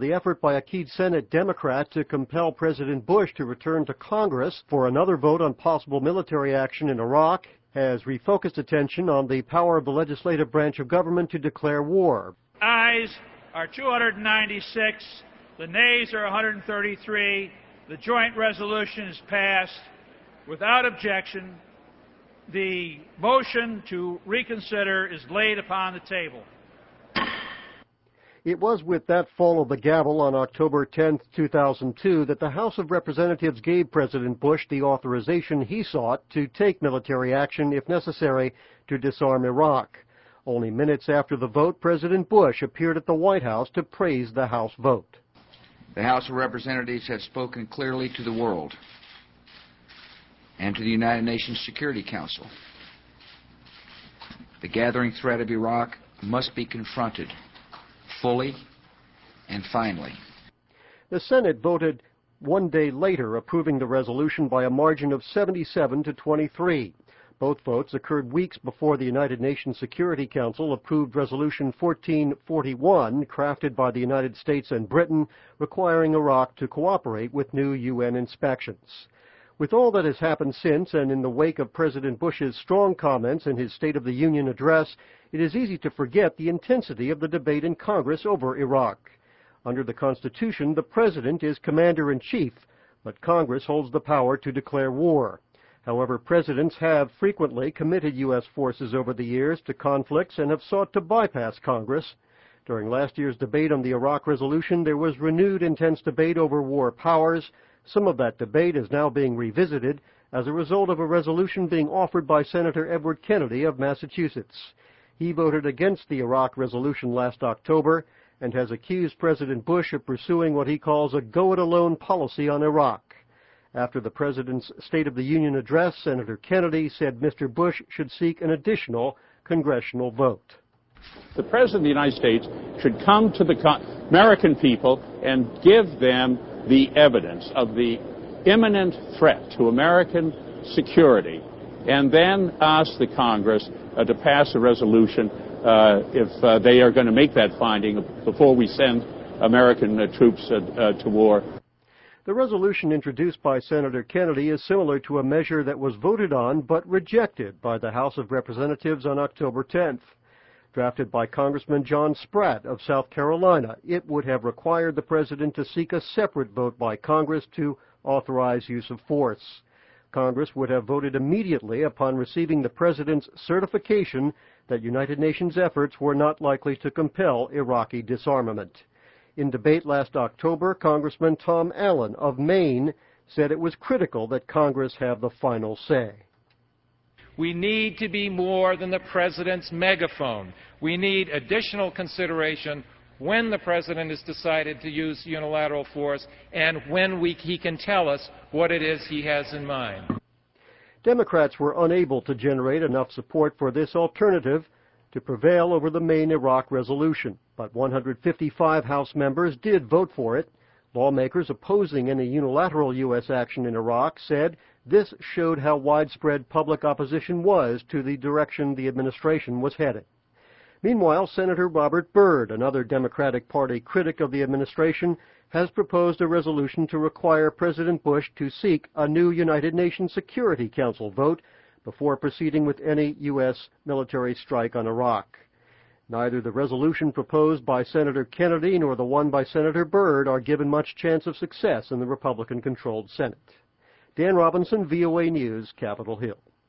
The effort by a key Senate Democrat to compel President Bush to return to Congress for another vote on possible military action in Iraq has refocused attention on the power of the legislative branch of government to declare war. Ayes are 296, the nays are 133. The joint resolution is passed without objection. The motion to reconsider is laid upon the table. It was with that fall of the gavel on October 10, 2002, that the House of Representatives gave President Bush the authorization he sought to take military action, if necessary, to disarm Iraq. Only minutes after the vote, President Bush appeared at the White House to praise the House vote. The House of Representatives has spoken clearly to the world and to the United Nations Security Council. The gathering threat of Iraq must be confronted fully and finally. The Senate voted one day later, approving the resolution by a margin of 77 to 23. Both votes occurred weeks before the United Nations Security Council approved Resolution 1441, crafted by the United States and Britain, requiring Iraq to cooperate with new UN inspections. With all that has happened since, and in the wake of President Bush's strong comments in his State of the Union address, it is easy to forget the intensity of the debate in Congress over Iraq. Under the Constitution, the President is Commander-in-Chief, but Congress holds the power to declare war. However, presidents have frequently committed U.S. forces over the years to conflicts and have sought to bypass Congress. During last year's debate on the Iraq resolution, there was renewed intense debate over war powers. Some of that debate is now being revisited as a result of a resolution being offered by Senator Edward Kennedy of Massachusetts. He voted against the Iraq resolution last October and has accused President Bush of pursuing what he calls a go-it-alone policy on Iraq. After the President's State of the Union address, Senator Kennedy said Mr. Bush should seek an additional congressional vote. The President of the United States should come to the American people and give them the evidence of the imminent threat to American security, and then ask the Congress to pass a resolution if they are going to make that finding before we send American troops to war. The resolution introduced by Senator Kennedy is similar to a measure that was voted on but rejected by the House of Representatives on October 10th. Drafted by Congressman John Spratt of South Carolina, it would have required the President to seek a separate vote by Congress to authorize use of force. Congress would have voted immediately upon receiving the President's certification that United Nations efforts were not likely to compel Iraqi disarmament. In debate last October, Congressman Tom Allen of Maine said it was critical that Congress have the final say. We need to be more than the President's megaphone. We need additional consideration when the President has decided to use unilateral force and when he can tell us what it is he has in mind. Democrats were unable to generate enough support for this alternative to prevail over the main Iraq resolution, but 155 House members did vote for it. Lawmakers opposing any unilateral U.S. action in Iraq said this showed how widespread public opposition was to the direction the administration was headed. Meanwhile, Senator Robert Byrd, another Democratic Party critic of the administration, has proposed a resolution to require President Bush to seek a new United Nations Security Council vote before proceeding with any U.S. military strike on Iraq. Neither the resolution proposed by Senator Kennedy nor the one by Senator Byrd are given much chance of success in the Republican-controlled Senate. Dan Robinson, VOA News, Capitol Hill.